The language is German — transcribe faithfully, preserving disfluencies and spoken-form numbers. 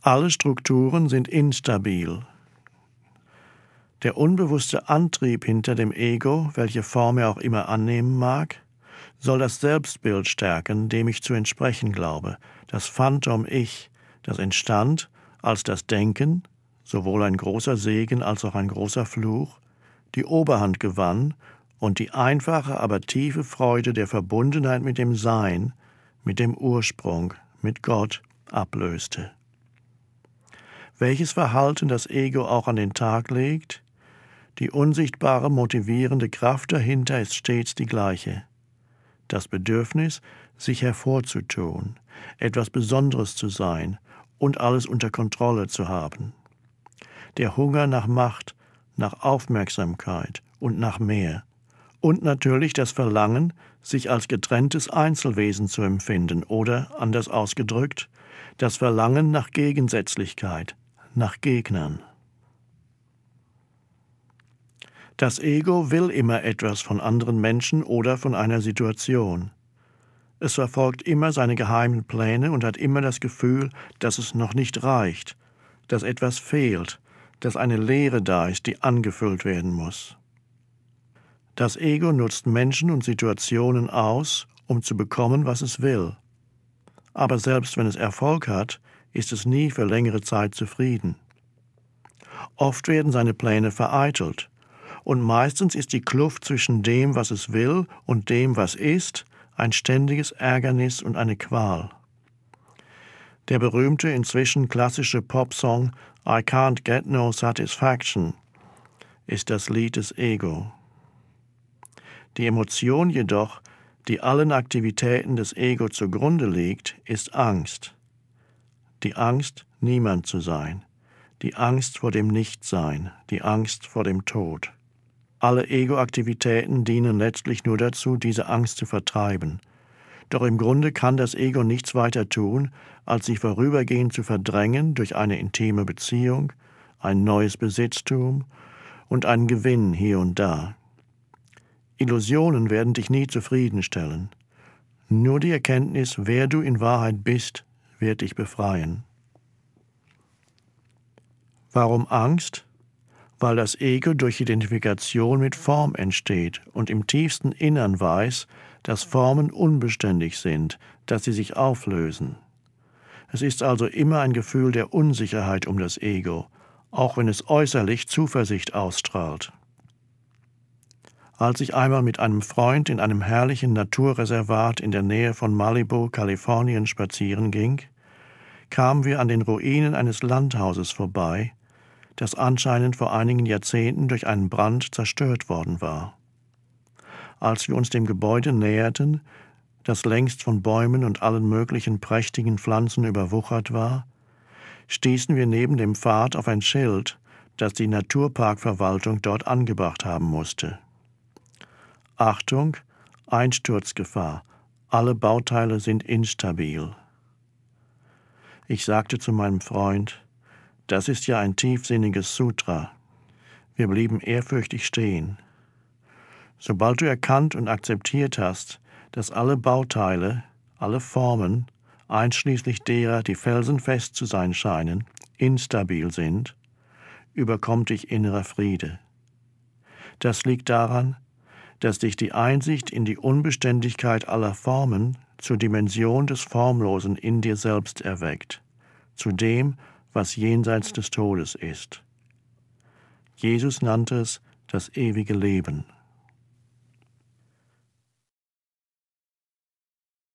Alle Strukturen sind instabil. Der unbewusste Antrieb hinter dem Ego, welche Form er auch immer annehmen mag, soll das Selbstbild stärken, dem ich zu entsprechen glaube, das Phantom-Ich, das entstand, als das Denken, sowohl ein großer Segen als auch ein großer Fluch, die Oberhand gewann und die einfache, aber tiefe Freude der Verbundenheit mit dem Sein, mit dem Ursprung, mit Gott ablöste. Welches Verhalten das Ego auch an den Tag legt, die unsichtbare, motivierende Kraft dahinter ist stets die gleiche. Das Bedürfnis, sich hervorzutun, etwas Besonderes zu sein und alles unter Kontrolle zu haben. Der Hunger nach Macht, nach Aufmerksamkeit und nach mehr. Und natürlich das Verlangen, sich als getrenntes Einzelwesen zu empfinden oder, anders ausgedrückt, das Verlangen nach Gegensätzlichkeit, nach Gegnern. Das Ego will immer etwas von anderen Menschen oder von einer Situation. Es verfolgt immer seine geheimen Pläne und hat immer das Gefühl, dass es noch nicht reicht, dass etwas fehlt, dass eine Leere da ist, die angefüllt werden muss. Das Ego nutzt Menschen und Situationen aus, um zu bekommen, was es will. Aber selbst wenn es Erfolg hat, ist es nie für längere Zeit zufrieden. Oft werden seine Pläne vereitelt. Und meistens ist die Kluft zwischen dem, was es will, und dem, was ist, ein ständiges Ärgernis und eine Qual. Der berühmte, inzwischen klassische Popsong I Can't Get No Satisfaction ist das Lied des Ego. Die Emotion jedoch, die allen Aktivitäten des Ego zugrunde liegt, ist Angst. Die Angst, niemand zu sein. Die Angst vor dem Nichtsein. Die Angst vor dem Tod. Alle Ego-Aktivitäten dienen letztlich nur dazu, diese Angst zu vertreiben. Doch im Grunde kann das Ego nichts weiter tun, als sie vorübergehend zu verdrängen durch eine intime Beziehung, ein neues Besitztum und einen Gewinn hier und da. Illusionen werden dich nie zufriedenstellen. Nur die Erkenntnis, wer du in Wahrheit bist, wird dich befreien. Warum Angst? Weil das Ego durch Identifikation mit Form entsteht und im tiefsten Innern weiß, dass Formen unbeständig sind, dass sie sich auflösen. Es ist also immer ein Gefühl der Unsicherheit um das Ego, auch wenn es äußerlich Zuversicht ausstrahlt. Als ich einmal mit einem Freund in einem herrlichen Naturreservat in der Nähe von Malibu, Kalifornien, spazieren ging, kamen wir an den Ruinen eines Landhauses vorbei, das anscheinend vor einigen Jahrzehnten durch einen Brand zerstört worden war. Als wir uns dem Gebäude näherten, das längst von Bäumen und allen möglichen prächtigen Pflanzen überwuchert war, stießen wir neben dem Pfad auf ein Schild, das die Naturparkverwaltung dort angebracht haben musste. Achtung, Einsturzgefahr, alle Bauteile sind instabil. Ich sagte zu meinem Freund, das ist ja ein tiefsinniges Sutra. Wir blieben ehrfürchtig stehen. Sobald du erkannt und akzeptiert hast, dass alle Bauteile, alle Formen, einschließlich derer, die felsenfest zu sein scheinen, instabil sind, überkommt dich innerer Friede. Das liegt daran, dass dich die Einsicht in die Unbeständigkeit aller Formen zur Dimension des Formlosen in dir selbst erweckt, zu dem, was jenseits des Todes ist. Jesus nannte es das ewige Leben.